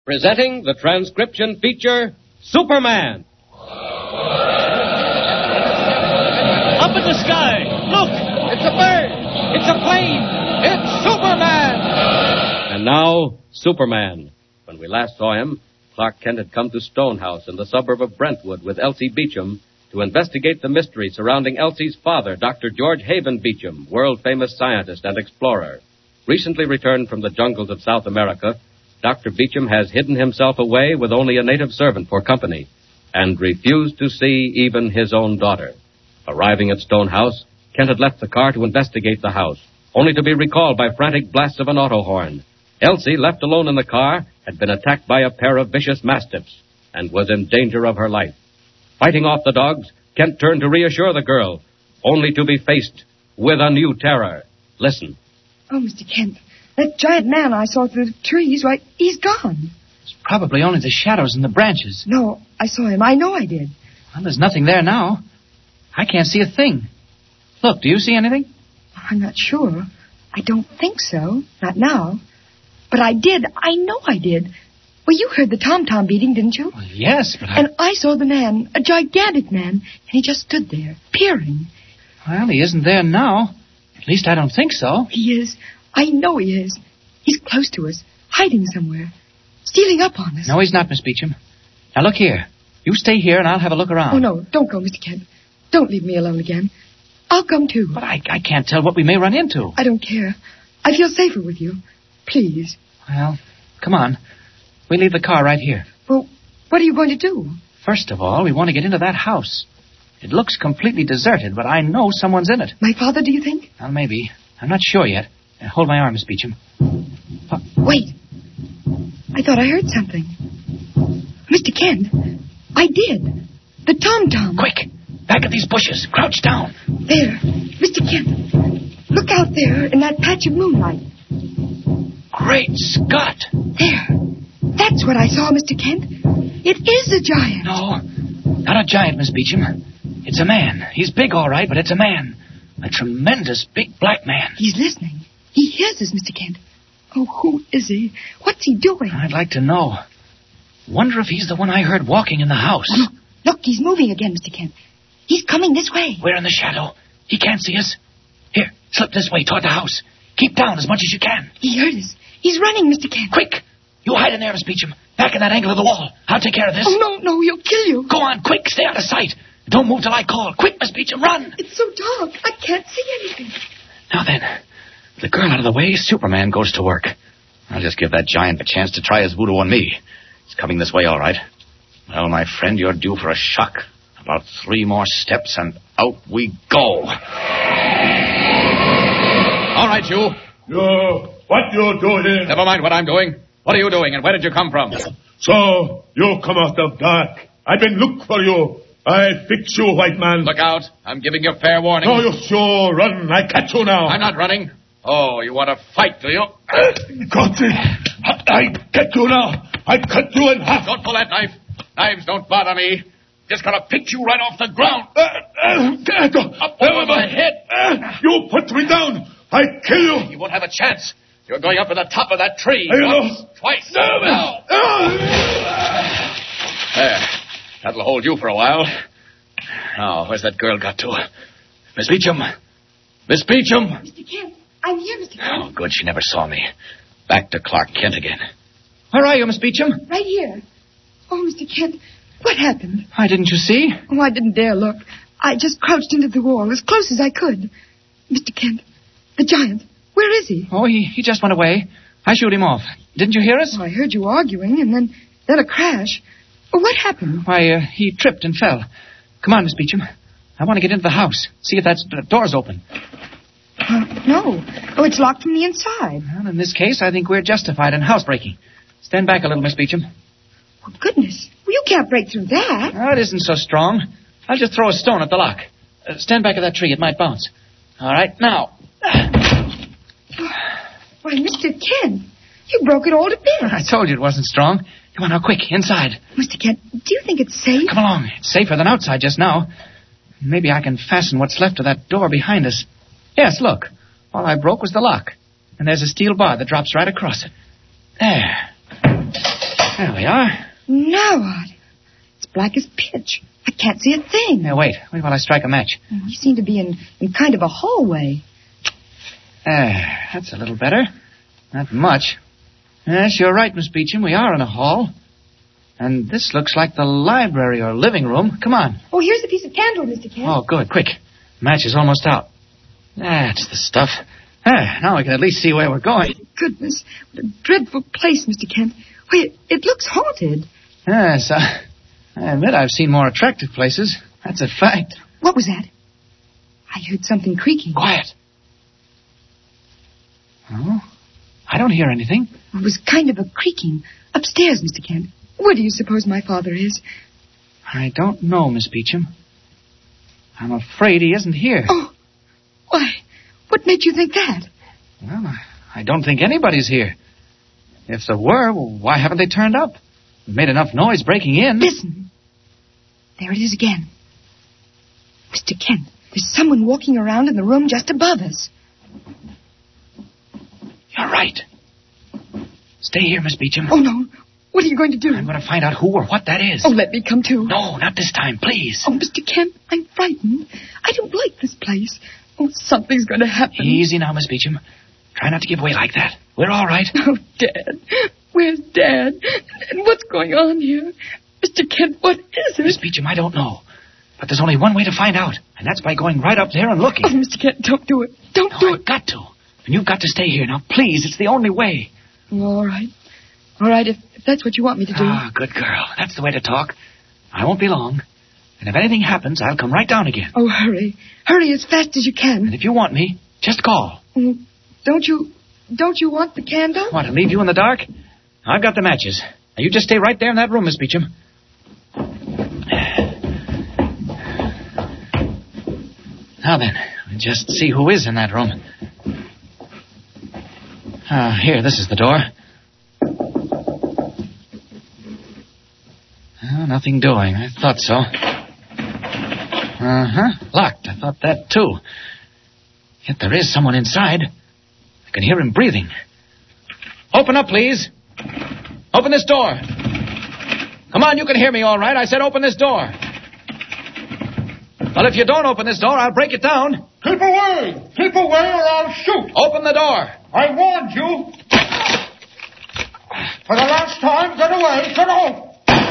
Presenting the transcription feature, Superman. Up in the sky! Look! It's a bird! It's a plane! It's Superman! And now, Superman. When we last saw him, Clark Kent had come to Stonehouse in the suburb of Brentwood with Elsie Beecham to investigate the mystery surrounding Elsie's father, Dr. George Haven Beecham, world-famous scientist and explorer. Recently returned from the jungles of South America, Dr. Beecham has hidden himself away with only a native servant for company and refused to see even his own daughter. Arriving at Stonehouse, Kent had left the car to investigate the house, only to be recalled by frantic blasts of an auto horn. Elsie, left alone in the car, had been attacked by a pair of vicious mastiffs and was in danger of her life. Fighting off the dogs, Kent turned to reassure the girl, only to be faced with a new terror. Listen. Oh, Mr. Kent, that giant man I saw through the trees, why, he's gone. It's probably only the shadows in the branches. No, I saw him. I know I did. Well, there's nothing there now. I can't see a thing. Look, do you see anything? I'm not sure. I don't think so. Not now. But I did. I know I did. Well, you heard the tom-tom beating, didn't you? Well, yes, but And I saw the man, a gigantic man, and he just stood there, peering. Well, he isn't there now. At least I don't think so. He is. I know he is. He's close to us, hiding somewhere, stealing up on us. No, he's not, Miss Beecham. Now, look here. You stay here, and I'll have a look around. Oh, no, don't go, Mr. Kent. Don't leave me alone again. I'll come, too. But I can't tell what we may run into. I don't care. I feel safer with you. Please. Well, come on. We leave the car right here. Well, what are you going to do? First of all, we want to get into that house. It looks completely deserted, but I know someone's in it. My father, do you think? Well, maybe. I'm not sure yet. Hold my arm, Miss Beecham. Wait. I thought I heard something. Mr. Kent, I did. The tom-tom. Quick! Back at these bushes. Crouch down. There. Mr. Kent, look out there in that patch of moonlight. Great Scott! There. That's what I saw, Mr. Kent. It is a giant. No, not a giant, Miss Beecham. It's a man. He's big, all right, but it's a man. A tremendous big black man. He's listening. He hears us, Mr. Kent. Oh, who is he? What's he doing? I'd like to know. Wonder if he's the one I heard walking in the house. Look, he's moving again, Mr. Kent. He's coming this way. We're in the shadow. He can't see us. Here, slip this way toward the house. Keep down as much as you can. He heard us. He's running, Mr. Kent. Quick! You hide in there, Miss Beecham. Back in that angle of the wall. I'll take care of this. Oh, no, he'll kill you. Go on, quick. Stay out of sight. Don't move till I call. Quick, Miss Beecham, run. It's so dark. I can't see anything. Now then, the girl out of the way, Superman goes to work. I'll just give that giant a chance to try his voodoo on me. He's coming this way, all right. Well, my friend, you're due for a shock. About 3 more steps, and out we go. All right, you. What you doing? Never mind what I'm doing. What are you doing, and where did you come from? So, you come out of dark. I've been look for you. I fix you, white man. Look out. I'm giving you fair warning. No, you sure run. I catch you now. I'm not running. Oh, you want to fight, do you? Got it. I get you now. I cut you in half. Don't pull that knife. Knives don't bother me. Just gonna pick you right off the ground. Up over my head. You put me down. I kill you. You won't have a chance. You're going up to the top of that tree. I Once, twice. Now. There. That'll hold you for a while. Now, where's that girl got to? Miss Beecham. Miss Beecham. Mr. Kent, I'm here, Mr. Kent. Oh, good. She never saw me. Back to Clark Kent again. Where are you, Miss Beecham? Right here. Oh, Mr. Kent, what happened? Why, didn't you see? Oh, I didn't dare look. I just crouched into the wall as close as I could. Mr. Kent, the giant, where is he? Oh, he just went away. I shooed him off. Didn't you hear us? Oh, I heard you arguing, and then a crash. Oh, what happened? Why, he tripped and fell. Come on, Miss Beecham. I want to get into the house. See if that door's open. No. Oh, it's locked from the inside. Well, in this case, I think we're justified in housebreaking. Stand back a little, Miss Beecham. Oh, goodness. Well, you can't break through that. Oh, it isn't so strong. I'll just throw a stone at the lock. Stand back of that tree. It might bounce. All right, now. Why, Mr. Kent, you broke it all to bits. I told you it wasn't strong. Come on now, quick, inside. Mr. Kent, do you think it's safe? Come along. It's safer than outside just now. Maybe I can fasten what's left of that door behind us. Yes, look. All I broke was the lock. And there's a steel bar that drops right across it. There. There we are. Now what? It's black as pitch. I can't see a thing. Now, wait while I strike a match. We seem to be in kind of a hallway. That's a little better. Not much. Yes, you're right, Miss Beecham. We are in a hall. And this looks like the library or living room. Come on. Oh, here's a piece of candle, Mr. Kent. Oh, good. Quick. Match is almost out. That's the stuff. Now we can at least see where we're going. Goodness, what a dreadful place, Mr. Kent. Why, it looks haunted. Yes, I admit I've seen more attractive places. That's a fact. What was that? I heard something creaking. Quiet. Oh, I don't hear anything. It was kind of a creaking. Upstairs, Mr. Kent. Where do you suppose my father is? I don't know, Miss Beecham. I'm afraid he isn't here. Oh, why? What made you think that? Well, I don't think anybody's here. If there were, well, why haven't they turned up? We've made enough noise breaking in. Listen. There it is again. Mr. Kent, there's someone walking around in the room just above us. You're right. Stay here, Miss Beecham. Oh, no. What are you going to do? I'm going to find out who or what that is. Oh, let me come too. No, not this time, please. Oh, Mr. Kent, I'm frightened. I don't like this place. Oh, something's going to happen. Easy now, Miss Beecham. Try not to give way like that. We're all right. Oh, Dad. Where's Dad? And what's going on here? Mr. Kent, what is it? Miss Beecham, I don't know. But there's only one way to find out, and that's by going right up there and looking. Oh, Mr. Kent, don't do it. Don't do it. I've got to. And you've got to stay here. Now, please, it's the only way. All right. All right, if that's what you want me to do. Ah, good girl. That's the way to talk. I won't be long. And if anything happens, I'll come right down again. Oh, hurry. Hurry as fast as you can. And if you want me, just call. Don't you want the candle? Want to leave you in the dark? I've got the matches. Now, you just stay right there in that room, Miss Beecham. Now then, just see who is in that room. Here, this is the door. Nothing doing. I thought so. Locked. I thought that, too. Yet there is someone inside. I can hear him breathing. Open up, please. Open this door. Come on, you can hear me all right. I said open this door. Well, if you don't open this door, I'll break it down. Keep away! Keep away or I'll shoot! Open the door. I warned you! For the last time, get away! Get out!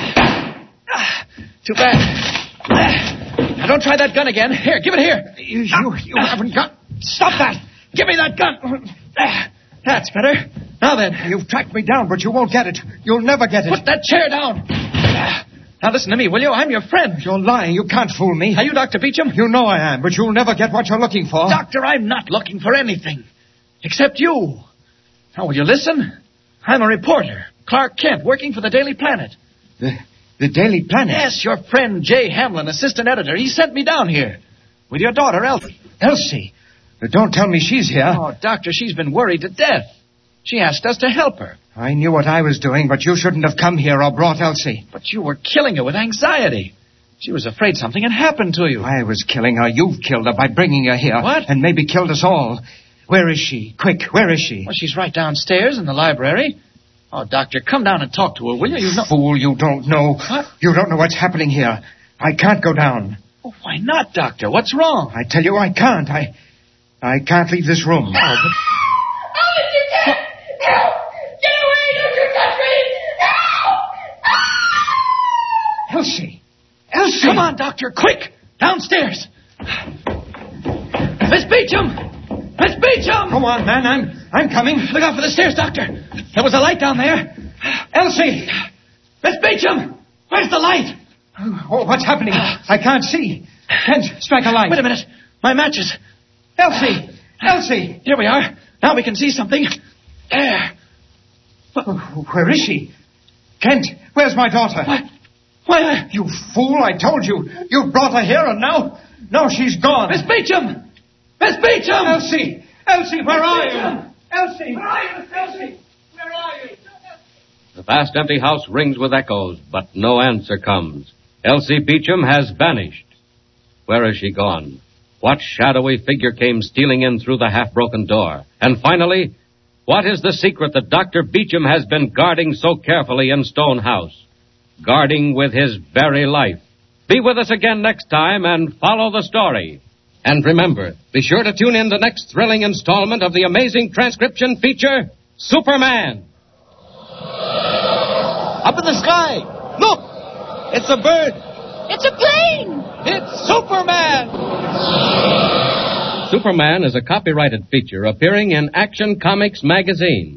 Too bad. Now, don't try that gun again. Here, give it here. You haven't got... Stop that! Give me that gun! That's better. Now then. You've tracked me down, but you won't get it. You'll never get it. Put that chair down. Now listen to me, will you? I'm your friend. You're lying. You can't fool me. Are you Dr. Beecham? You know I am, but you'll never get what you're looking for. Doctor, I'm not looking for anything. Except you. Now, will you listen? I'm a reporter. Clark Kent, working for the Daily Planet. The Daily Planet? Yes, your friend Jay Hamlin, assistant editor. He sent me down here. With your daughter, Elsie. Elsie? Don't tell me she's here. Oh, Doctor, she's been worried to death. She asked us to help her. I knew what I was doing, but you shouldn't have come here or brought Elsie. But you were killing her with anxiety. She was afraid something had happened to you. I was killing her. You've killed her by bringing her here. What? And maybe killed us all. Where is she? Quick, where is she? Well, she's right downstairs in the library. Oh, Doctor, come down and talk to her, will you? You know... Fool, you don't know. What? You don't know what's happening here. I can't go down. Oh, why not, Doctor? What's wrong? I tell you, I can't. I can't leave this room. Oh, but... Oh, Mr. Kent! Help! Get away! Don't you touch me! Help! Elsie! Elsie! Come on, Doctor, quick! Downstairs! Miss Beecham! Miss Beecham! Go on, man. I'm coming. Look out for the stairs, Doctor. There was a light down there. Elsie! Miss Beecham! Where's the light? Oh, what's happening? I can't see. Kent, strike a light. Wait a minute. My matches. Elsie! Elsie! Here we are. Now we can see something. There. Where is she? Kent, where's my daughter? What? Why, You fool, I told you. You brought her here, and now she's gone. Miss Beecham! Miss Beecham! Elsie! Elsie, where are Beecham! you? Elsie! Where are you, Miss Elsie? Where are you? The vast empty house rings with echoes, but no answer comes. Elsie Beecham has vanished. Where has she gone? What shadowy figure came stealing in through the half-broken door? And finally, What is the secret that Dr. Beecham has been guarding so carefully in Stone House? Guarding with his very life. Be with us again next time and follow the story. And remember, be sure to tune in the next thrilling installment of the amazing transcription feature, Superman. Up in the sky! Look! It's a bird! It's a plane! It's Superman! Superman is a copyrighted feature appearing in Action Comics magazine.